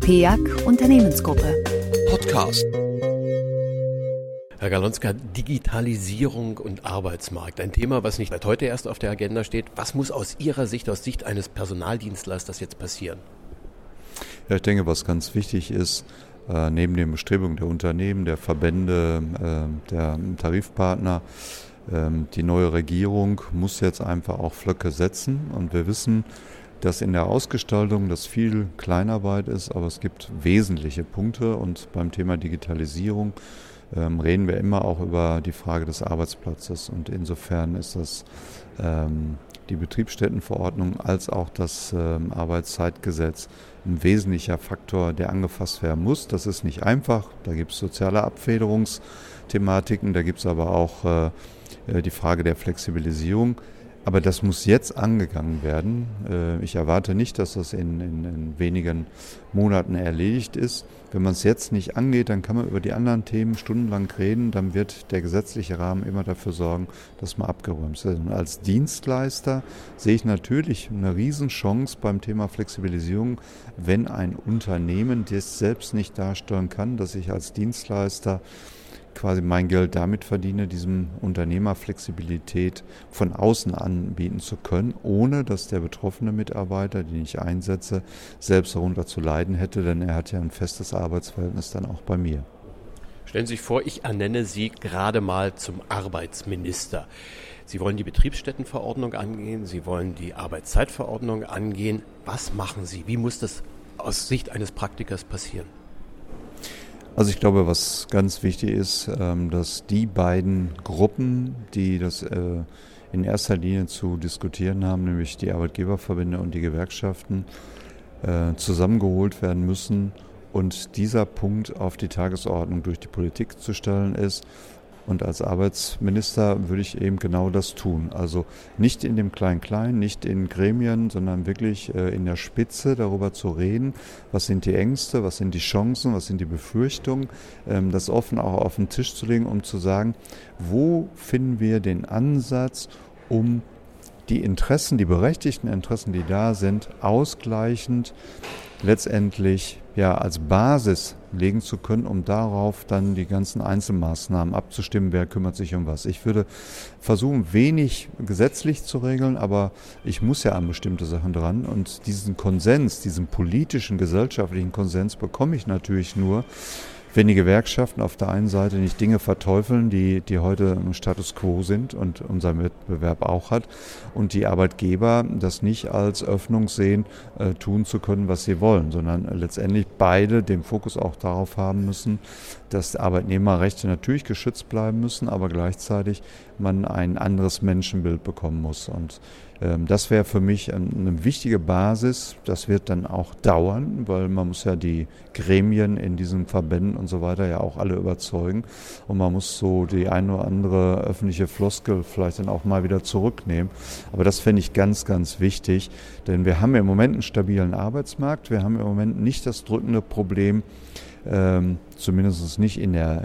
PEAC Unternehmensgruppe. Podcast. Herr Galonska, Digitalisierung und Arbeitsmarkt. Ein Thema, was nicht seit heute erst auf der Agenda steht. Was muss aus Ihrer Sicht, aus Sicht eines Personaldienstleisters jetzt passieren? Ja, ich denke, was ganz wichtig ist, neben den Bestrebungen der Unternehmen, der Verbände, der Tarifpartner, die neue Regierung muss jetzt einfach auch Pflöcke setzen. Und wir wissen, dass in der Ausgestaltung das viel Kleinarbeit ist, aber es gibt wesentliche Punkte. Und beim Thema Digitalisierung reden wir immer auch über die Frage des Arbeitsplatzes. Und insofern ist das die Betriebsstättenverordnung als auch das Arbeitszeitgesetz ein wesentlicher Faktor, der angefasst werden muss. Das ist nicht einfach. Da gibt es soziale Abfederungsthematiken, da gibt es aber auch die Frage der Flexibilisierung. Aber das muss jetzt angegangen werden. Ich erwarte nicht, dass das in wenigen Monaten erledigt ist. Wenn man es jetzt nicht angeht, dann kann man über die anderen Themen stundenlang reden. Dann wird der gesetzliche Rahmen immer dafür sorgen, dass man abgeräumt wird. Und als Dienstleister sehe ich natürlich eine Riesenchance beim Thema Flexibilisierung, wenn ein Unternehmen das selbst nicht darstellen kann, dass ich als Dienstleister quasi mein Geld damit verdiene, diesem Unternehmer Flexibilität von außen anbieten zu können, ohne dass der betroffene Mitarbeiter, den ich einsetze, selbst darunter zu leiden hätte, denn er hat ja ein festes Arbeitsverhältnis dann auch bei mir. Stellen Sie sich vor, ich ernenne Sie gerade mal zum Arbeitsminister. Sie wollen die Betriebsstättenverordnung angehen, Sie wollen die Arbeitszeitverordnung angehen. Was machen Sie? Wie muss das aus Sicht eines Praktikers passieren? Also ich glaube, was ganz wichtig ist, dass die beiden Gruppen, die das in erster Linie zu diskutieren haben, nämlich die Arbeitgeberverbände und die Gewerkschaften, zusammengeholt werden müssen und dieser Punkt auf die Tagesordnung durch die Politik zu stellen ist. Und als Arbeitsminister würde ich eben genau das tun. Also nicht in dem Klein-Klein, nicht in Gremien, sondern wirklich in der Spitze darüber zu reden, was sind die Ängste, was sind die Chancen, was sind die Befürchtungen, das offen auch auf den Tisch zu legen, um zu sagen, wo finden wir den Ansatz, um die Interessen, die berechtigten Interessen, die da sind, ausgleichend letztendlich ja als Basis legen zu können, um darauf dann die ganzen Einzelmaßnahmen abzustimmen, wer kümmert sich um was. Ich würde versuchen, wenig gesetzlich zu regeln, aber ich muss ja an bestimmte Sachen dran und diesen Konsens, diesen politischen, gesellschaftlichen Konsens bekomme ich natürlich nur, wenn die Gewerkschaften auf der einen Seite nicht Dinge verteufeln, die heute im Status quo sind und unser Wettbewerb auch hat, und die Arbeitgeber das nicht als Öffnung sehen, tun zu können, was sie wollen, sondern letztendlich beide den Fokus auch darauf haben müssen, dass Arbeitnehmerrechte natürlich geschützt bleiben müssen, aber gleichzeitig man ein anderes Menschenbild bekommen muss. Und das wäre für mich eine wichtige Basis. Das wird dann auch dauern, weil man muss ja die Gremien in diesen Verbänden und so weiter ja auch alle überzeugen. Und man muss so die eine oder andere öffentliche Floskel vielleicht dann auch mal wieder zurücknehmen. Aber das fände ich ganz, ganz wichtig, denn wir haben im Moment einen stabilen Arbeitsmarkt. Wir haben im Moment nicht das drückende Problem, zumindest nicht in der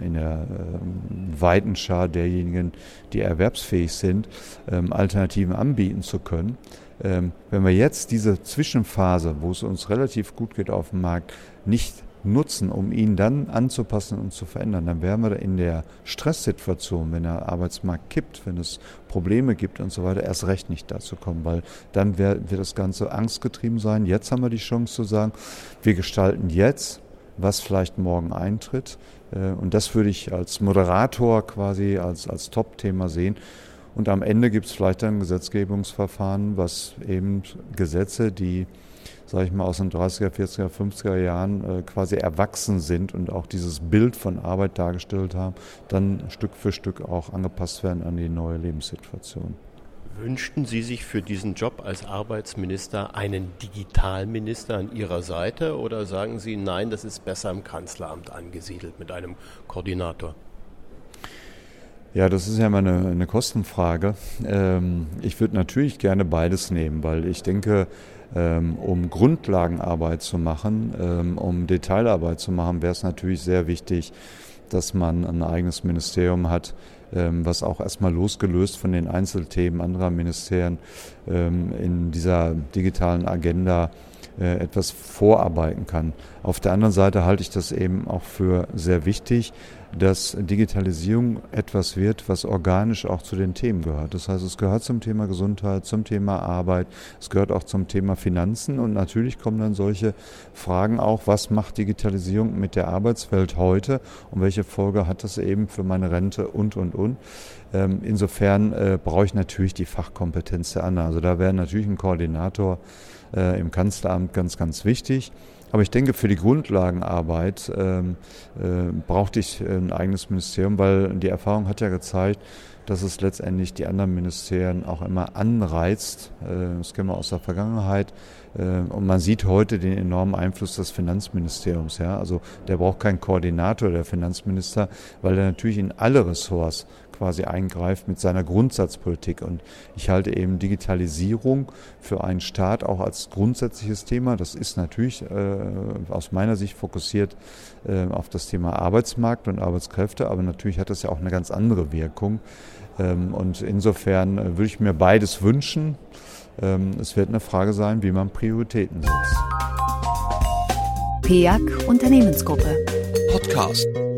weiten Schar derjenigen, die erwerbsfähig sind, Alternativen anbieten zu können. Wenn wir jetzt diese Zwischenphase, wo es uns relativ gut geht auf dem Markt, nicht nutzen, um ihn dann anzupassen und zu verändern, dann werden wir in der Stresssituation, wenn der Arbeitsmarkt kippt, wenn es Probleme gibt und so weiter, erst recht nicht dazu kommen, weil dann wird das Ganze angstgetrieben sein. Jetzt haben wir die Chance zu sagen, wir gestalten jetzt, was vielleicht morgen eintritt. Und das würde ich als Moderator quasi als Top-Thema sehen. Und am Ende gibt es vielleicht ein Gesetzgebungsverfahren, was eben Gesetze, die, sage ich mal, aus den 30er, 40er, 50er Jahren quasi erwachsen sind und auch dieses Bild von Arbeit dargestellt haben, dann Stück für Stück auch angepasst werden an die neue Lebenssituation. Wünschten Sie sich für diesen Job als Arbeitsminister einen Digitalminister an Ihrer Seite oder sagen Sie, nein, das ist besser im Kanzleramt angesiedelt mit einem Koordinator? Ja, das ist ja immer eine Kostenfrage. Ich würde natürlich gerne beides nehmen, weil ich denke, um Grundlagenarbeit zu machen, um Detailarbeit zu machen, wäre es natürlich sehr wichtig, dass man ein eigenes Ministerium hat, was auch erstmal losgelöst von den Einzelthemen anderer Ministerien in dieser digitalen Agenda etwas vorarbeiten kann. Auf der anderen Seite halte ich das eben auch für sehr wichtig, dass Digitalisierung etwas wird, was organisch auch zu den Themen gehört. Das heißt, es gehört zum Thema Gesundheit, zum Thema Arbeit, es gehört auch zum Thema Finanzen und natürlich kommen dann solche Fragen auch, was macht Digitalisierung mit der Arbeitswelt heute und welche Folge hat das eben für meine Rente und. Insofern brauche ich natürlich die Fachkompetenz der anderen. Also da wäre natürlich ein Koordinator im Kanzleramt ganz, ganz wichtig. Aber ich denke, für die Grundlagenarbeit brauchte ich ein eigenes Ministerium, weil die Erfahrung hat ja gezeigt, dass es letztendlich die anderen Ministerien auch immer anreizt. Das kennen wir aus der Vergangenheit. Und man sieht heute den enormen Einfluss des Finanzministeriums. Ja? Also der braucht keinen Koordinator, der Finanzminister, weil er natürlich in alle Ressorts quasi eingreift mit seiner Grundsatzpolitik. Und ich halte eben Digitalisierung für einen Staat auch als grundsätzliches Thema. Das ist natürlich aus meiner Sicht fokussiert auf das Thema Arbeitsmarkt und Arbeitskräfte, aber natürlich hat das ja auch eine ganz andere Wirkung. Und insofern würde ich mir beides wünschen. Es wird eine Frage sein, wie man Prioritäten setzt. PEAC Unternehmensgruppe Podcast.